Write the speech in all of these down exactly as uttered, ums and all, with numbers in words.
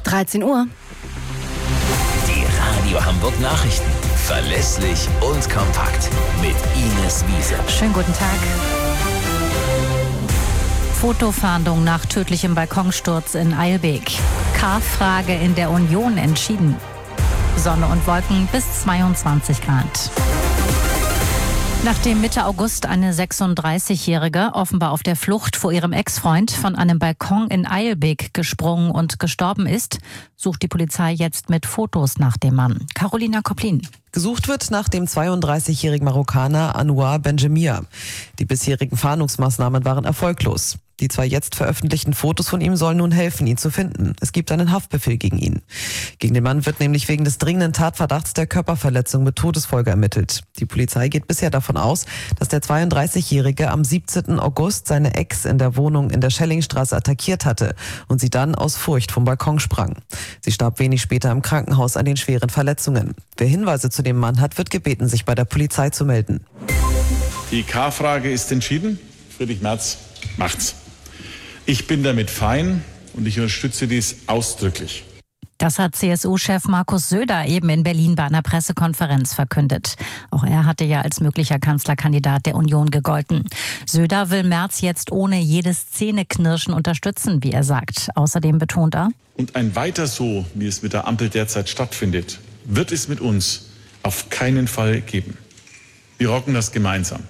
dreizehn Uhr. Die Radio Hamburg Nachrichten. Verlässlich und kompakt. Mit Ines Wiese. Schönen guten Tag. Fotofahndung nach tödlichem Balkonsturz in Eilbek. K-Frage in der Union entschieden. Sonne und Wolken bis zweiundzwanzig Grad. Nachdem Mitte August eine sechsunddreißigjährige offenbar auf der Flucht vor ihrem Ex-Freund von einem Balkon in Eilbek gesprungen und gestorben ist, sucht die Polizei jetzt mit Fotos nach dem Mann. Carolina Koplin. Gesucht wird nach dem zweiunddreißigjährigen Marokkaner Anouar Benjemia. Die bisherigen Fahndungsmaßnahmen waren erfolglos. Die zwei jetzt veröffentlichten Fotos von ihm sollen nun helfen, ihn zu finden. Es gibt einen Haftbefehl gegen ihn. Gegen den Mann wird nämlich wegen des dringenden Tatverdachts der Körperverletzung mit Todesfolge ermittelt. Die Polizei geht bisher davon aus, dass der zweiunddreißigjährige am siebzehnten August seine Ex in der Wohnung in der Schellingstraße attackiert hatte und sie dann aus Furcht vom Balkon sprang. Sie starb wenig später im Krankenhaus an den schweren Verletzungen. Wer Hinweise zu dem Mann hat, wird gebeten, sich bei der Polizei zu melden. Die K-Frage ist entschieden. Friedrich Merz macht's. Ich bin damit fein und ich unterstütze dies ausdrücklich. Das hat C S U-Chef Markus Söder eben in Berlin bei einer Pressekonferenz verkündet. Auch er hatte ja als möglicher Kanzlerkandidat der Union gegolten. Söder will Merz jetzt ohne jedes Zähneknirschen unterstützen, wie er sagt. Außerdem betont er: Und ein weiter so, wie es mit der Ampel derzeit stattfindet, wird es mit uns auf keinen Fall geben. Wir rocken das gemeinsam.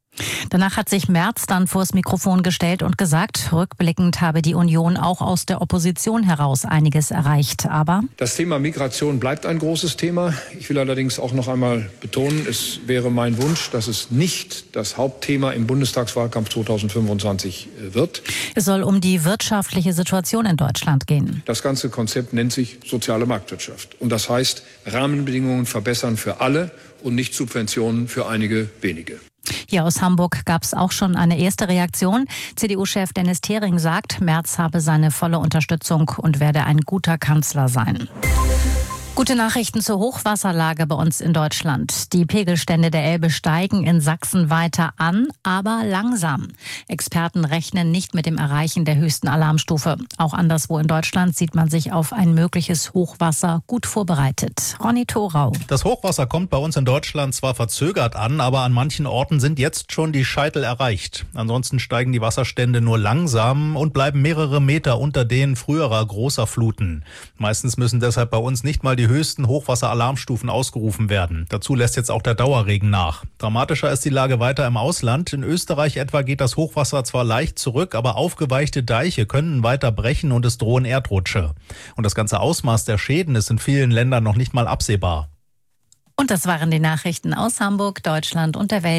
Danach hat sich Merz dann vors Mikrofon gestellt und gesagt, rückblickend habe die Union auch aus der Opposition heraus einiges erreicht. Aber das Thema Migration bleibt ein großes Thema. Ich will allerdings auch noch einmal betonen, es wäre mein Wunsch, dass es nicht das Hauptthema im Bundestagswahlkampf zweitausendfünfundzwanzig wird. Es soll um die wirtschaftliche Situation in Deutschland gehen. Das ganze Konzept nennt sich soziale Marktwirtschaft. Und das heißt, Rahmenbedingungen verbessern für alle und nicht Subventionen für einige wenige. Hier aus Hamburg gab es auch schon eine erste Reaktion. C D U-Chef Dennis Thering sagt, Merz habe seine volle Unterstützung und werde ein guter Kanzler sein. Gute Nachrichten zur Hochwasserlage bei uns in Deutschland. Die Pegelstände der Elbe steigen in Sachsen weiter an, aber langsam. Experten rechnen nicht mit dem Erreichen der höchsten Alarmstufe. Auch anderswo in Deutschland sieht man sich auf ein mögliches Hochwasser gut vorbereitet. Ronny Thorau. Das Hochwasser kommt bei uns in Deutschland zwar verzögert an, aber an manchen Orten sind jetzt schon die Scheitel erreicht. Ansonsten steigen die Wasserstände nur langsam und bleiben mehrere Meter unter denen früherer großer Fluten. Meistens müssen deshalb bei uns nicht mal die höchsten Hochwasseralarmstufen ausgerufen werden. Dazu lässt jetzt auch der Dauerregen nach. Dramatischer ist die Lage weiter im Ausland. In Österreich etwa geht das Hochwasser zwar leicht zurück, aber aufgeweichte Deiche können weiter brechen und es drohen Erdrutsche. Und das ganze Ausmaß der Schäden ist in vielen Ländern noch nicht mal absehbar. Und das waren die Nachrichten aus Hamburg, Deutschland und der Welt.